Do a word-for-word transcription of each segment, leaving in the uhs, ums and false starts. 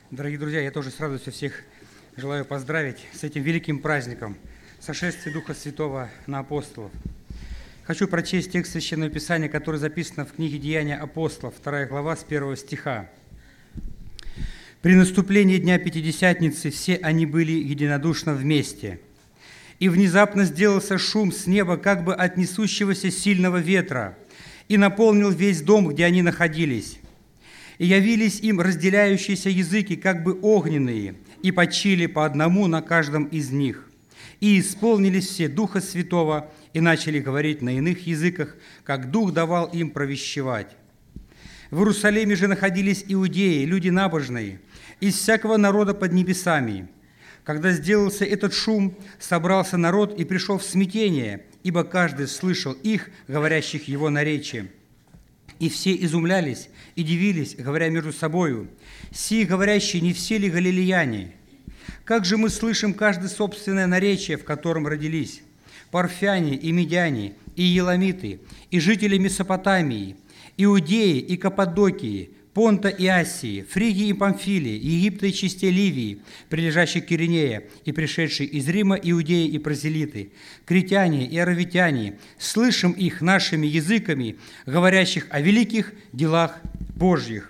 Дорогие друзья, я тоже с радостью всех желаю поздравить с этим великим праздником сошествия Духа Святого на апостолов. Хочу прочесть текст Священного Писания, который записан в книге «Деяния апостолов», вторая глава, с первого стиха. «При наступлении Дня Пятидесятницы все они были единодушно вместе, и внезапно сделался шум с неба, как бы от несущегося сильного ветра, и наполнил весь дом, где они находились. И явились им разделяющиеся языки, как бы огненные, и почили по одному на каждом из них. И исполнились все Духа Святого, и начали говорить на иных языках, как Дух давал им провещевать. В Иерусалиме же находились иудеи, люди набожные, из всякого народа под небесами. Когда сделался этот шум, собрался народ и пришел в смятение, ибо каждый слышал их, говорящих его наречием. И все изумлялись и дивились, говоря между собою: «Сии говорящие, не все ли галилеяне? Как же мы слышим каждое собственное наречие, в котором родились? Парфяне и медяне, и еламиты, и жители Месопотамии, Иудеи и Каппадокии, Понта и Асии, Фригии и Памфилии, Египта и частей Ливии, прилежащих к Киринея, и пришедшие из Рима иудеи и прозелиты, критяне и аравитяне, слышим их нашими языками, говорящих о великих делах Божьих».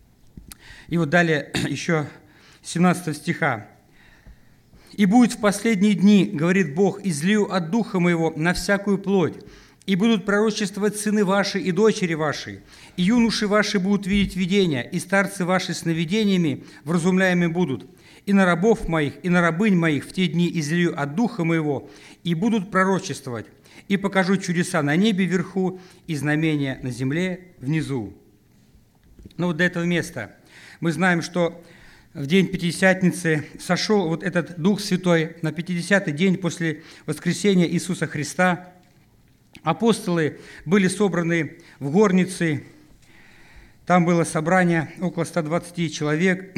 И вот далее еще семнадцатого стиха. «И будет в последние дни, говорит Бог, излию от Духа Моего на всякую плоть, и будут пророчествовать сыны ваши и дочери ваши, и юноши ваши будут видеть видения, и старцы ваши сновидениями вразумляемы будут. И на рабов моих, и на рабынь моих в те дни излию от Духа Моего, и будут пророчествовать, и покажу чудеса на небе вверху, и знамения на земле внизу». Ну вот до этого места мы знаем, что в день Пятидесятницы сошел вот этот Дух Святой на пятидесятый день после воскресения Иисуса Христа. Апостолы были собраны в горнице, там было собрание около ста двадцати человек.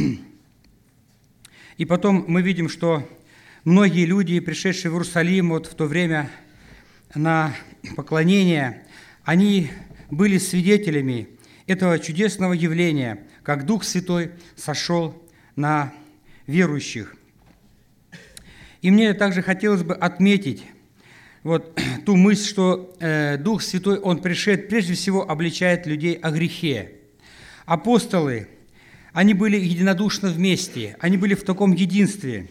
И потом мы видим, что многие люди, пришедшие в Иерусалим вот в то время на поклонение, они были свидетелями этого чудесного явления, как Дух Святой сошел на верующих. И мне также хотелось бы отметить вот ту мысль, что э, Дух Святой, Он пришед, прежде всего обличает людей о грехе. Апостолы, они были единодушно вместе, они были в таком единстве,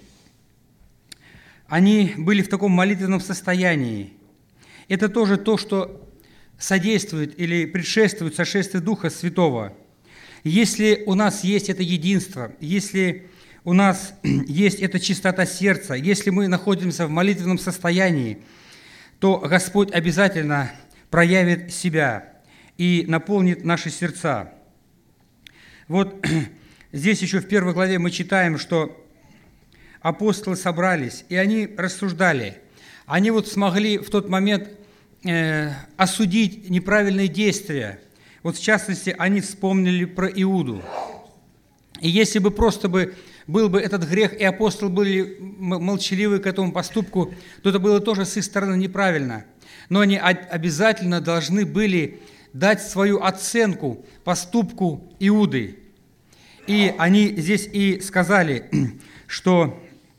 они были в таком молитвенном состоянии. Это тоже то, что содействует или предшествует сошествию Духа Святого. Если у нас есть это единство, если у нас есть эта чистота сердца, если мы находимся в молитвенном состоянии, то Господь обязательно проявит себя и наполнит наши сердца. Вот здесь еще в первой главе мы читаем, что апостолы собрались, и они рассуждали. Они вот смогли в тот момент э, осудить неправильные действия. Вот в частности, они вспомнили про Иуду. И если бы просто бы был бы этот грех, и апостолы были молчаливы к этому поступку, то это было тоже с их стороны неправильно. Но они обязательно должны были дать свою оценку поступку Иуды. И они здесь и сказали, что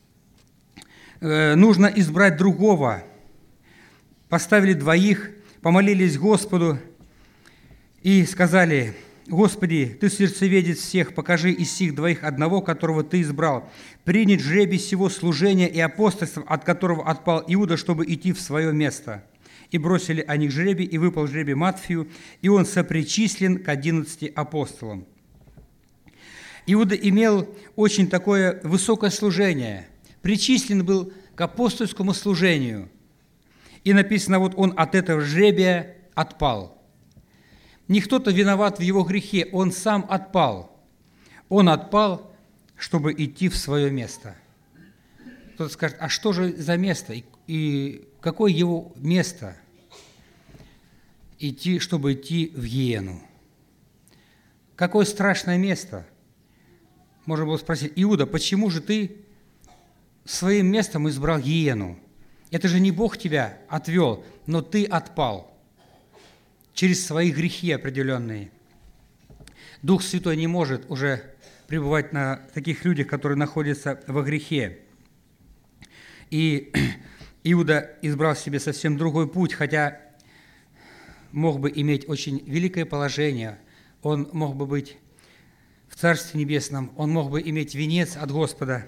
нужно избрать другого. Поставили двоих, помолились Господу и сказали: «Господи, Ты сердцеведец всех, покажи из сих двоих одного, которого Ты избрал, принять жребий сего служения и апостольства, от которого отпал Иуда, чтобы идти в свое место». И бросили они жребий, и выпал жребий Матфию, и он сопричислен к одиннадцати апостолам. Иуда имел очень такое высокое служение, причислен был к апостольскому служению. И написано, вот он от этого жребия отпал. Не кто-то виноват в его грехе, он сам отпал. Он отпал, чтобы идти в свое место. Кто-то скажет: а что же за место? И, и какое его место? Идти, чтобы идти в гиену. Какое страшное место? Можно было спросить: Иуда, почему же ты своим местом избрал гиену? Это же не Бог тебя отвел, но ты отпал через свои грехи определенные. Дух Святой не может уже пребывать на таких людях, которые находятся во грехе. И Иуда избрал себе совсем другой путь, хотя мог бы иметь очень великое положение, он мог бы быть в Царстве Небесном, он мог бы иметь венец от Господа,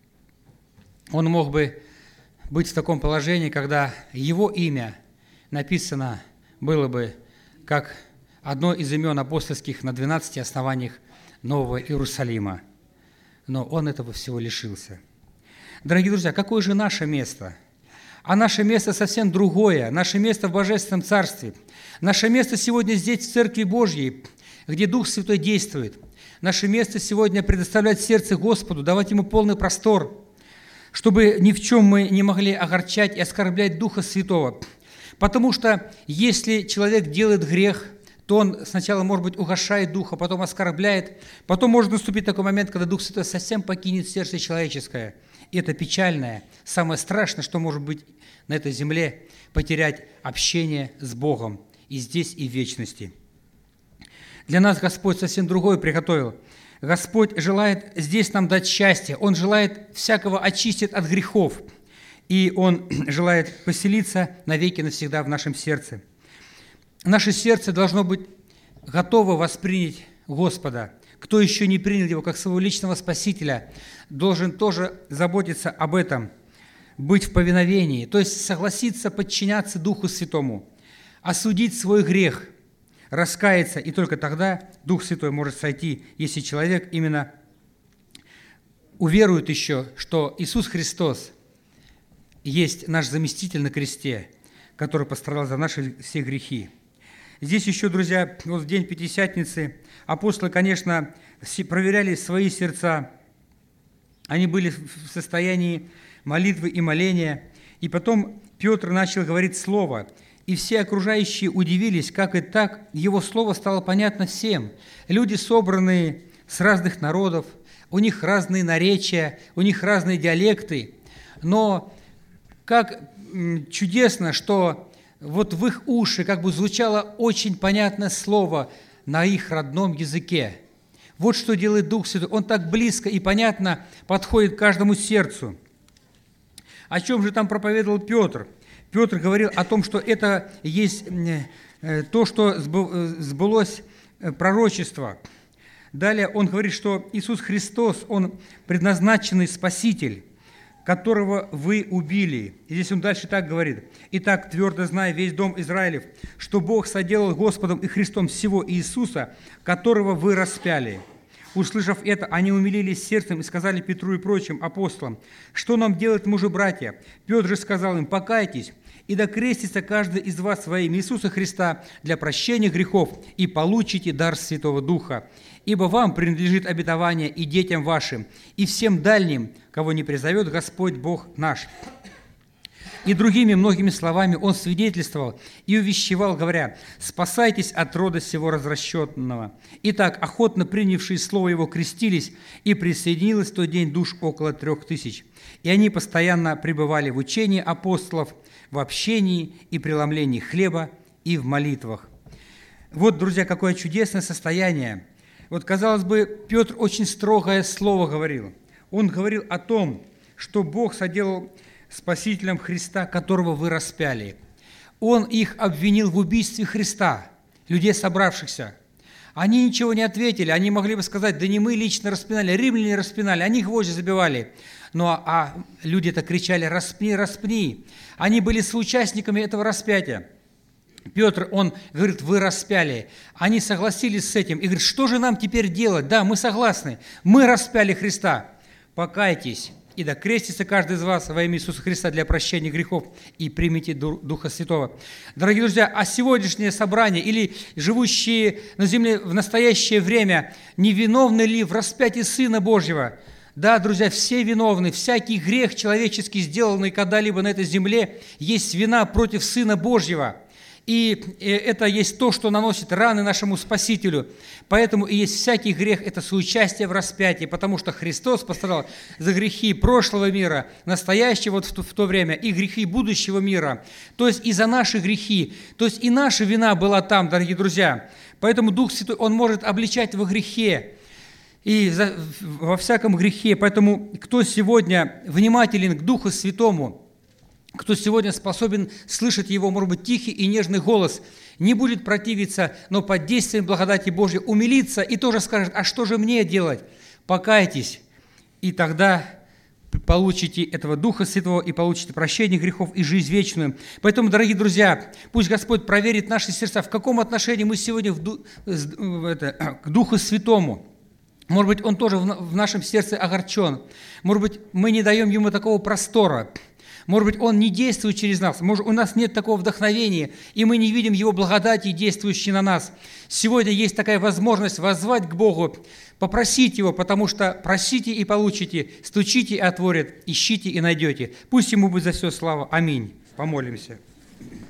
он мог бы быть в таком положении, когда его имя написано было бы как одно из имен апостольских на двенадцати основаниях Нового Иерусалима. Но он этого всего лишился. Дорогие друзья, какое же наше место? А наше место совсем другое. Наше место в Божественном Царстве. Наше место сегодня здесь, в Церкви Божьей, где Дух Святой действует. Наше место сегодня предоставлять сердце Господу, давать Ему полный простор, чтобы ни в чем мы не могли огорчать и оскорблять Духа Святого. Потому что если человек делает грех, то он сначала, может быть, угошает Духа, потом оскорбляет, потом может наступить такой момент, когда Дух Святой совсем покинет сердце человеческое. И это печальное, самое страшное, что может быть на этой земле, потерять общение с Богом и здесь, и в вечности. Для нас Господь совсем другое приготовил. Господь желает здесь нам дать счастье. Он желает всякого очистить от грехов. И Он желает поселиться навеки навсегда в нашем сердце. Наше сердце должно быть готово воспринять Господа. Кто еще не принял Его как своего личного Спасителя, должен тоже заботиться об этом, быть в повиновении, то есть согласиться подчиняться Духу Святому, осудить свой грех, раскаяться, и только тогда Дух Святой может сойти, если человек именно уверует еще, что Иисус Христос есть наш заместитель на кресте, который пострадал за наши все грехи. Здесь еще, друзья, вот в день Пятидесятницы апостолы, конечно, проверяли свои сердца. Они были в состоянии молитвы и моления. И потом Петр начал говорить слово. И все окружающие удивились, как и так его слово стало понятно всем. Люди, собранные с разных народов, у них разные наречия, у них разные диалекты. Но как чудесно, что вот в их уши как бы звучало очень понятное слово на их родном языке. Вот что делает Дух Святой. Он так близко и понятно подходит к каждому сердцу. О чем же там проповедовал Петр? Петр говорил о том, что это есть то, что сбылось пророчество. Далее он говорит, что Иисус Христос, Он предназначенный Спаситель, которого вы убили. И здесь он дальше так говорит. «Итак, твердо зная весь дом Израилев, что Бог соделал Господом и Христом всего Иисуса, которого вы распяли». Услышав это, они умилились сердцем и сказали Петру и прочим апостолам: «Что нам делать, мужи-братья?» Петр же сказал им: «Покайтесь, и докрестится каждый из вас во имя Иисуса Христа для прощения грехов, и получите дар Святого Духа. Ибо вам принадлежит обетование и детям вашим, и всем дальним, кого не призовет Господь Бог наш». И другими многими словами он свидетельствовал и увещевал, говоря: «Спасайтесь от рода сего развращенного». Итак, охотно принявшие слово его крестились, и присоединилось в тот день душ около трех тысяч. И они постоянно пребывали в учении апостолов, в общении и преломлении хлеба и в молитвах. Вот, друзья, какое чудесное состояние. Вот, казалось бы, Петр очень строгое слово говорил. Он говорил о том, что Бог соделал Спасителем Христа, которого вы распяли. Он их обвинил в убийстве Христа, людей, собравшихся. Они ничего не ответили, они могли бы сказать: да не мы лично распинали, римляне распинали, они гвозди забивали. Но а люди-то кричали: распни, распни. Они были соучастниками этого распятия. Петр, он говорит: вы распяли. Они согласились с этим и говорят: что же нам теперь делать? Да, мы согласны, мы распяли Христа. Покайтесь, и да крестится каждый из вас во имя Иисуса Христа для прощения грехов, и примите Духа Святого. Дорогие друзья, а сегодняшнее собрание или живущие на земле в настоящее время, не виновны ли в распятии Сына Божьего? Да, друзья, все виновны. Всякий грех человеческий, сделанный когда-либо на этой земле, есть вина против Сына Божьего. И это есть то, что наносит раны нашему Спасителю. Поэтому и есть всякий грех – это соучастие в распятии, потому что Христос пострадал за грехи прошлого мира, настоящего вот в то, в то время, и грехи будущего мира. То есть и за наши грехи. То есть и наша вина была там, дорогие друзья. Поэтому Дух Святой, Он может обличать во грехе. и за- во всяком грехе. Поэтому кто сегодня внимателен к Духу Святому, кто сегодня способен слышать Его, может быть, тихий и нежный голос, не будет противиться, но под действием благодати Божьей умилится и тоже скажет: а что же мне делать? Покайтесь, и тогда получите этого Духа Святого и получите прощение грехов и жизнь вечную. Поэтому, дорогие друзья, пусть Господь проверит наши сердца, в каком отношении мы сегодня в ду- в это, к Духу Святому. Может быть, Он тоже в на- в нашем сердце огорчен. Может быть, мы не даем Ему такого простора. Может быть, Он не действует через нас. Может, у нас нет такого вдохновения, и мы не видим Его благодати, действующей на нас. Сегодня есть такая возможность воззвать к Богу, попросить Его, потому что просите и получите, стучите и отворят, ищите и найдете. Пусть Ему будет за все слава. Аминь. Помолимся.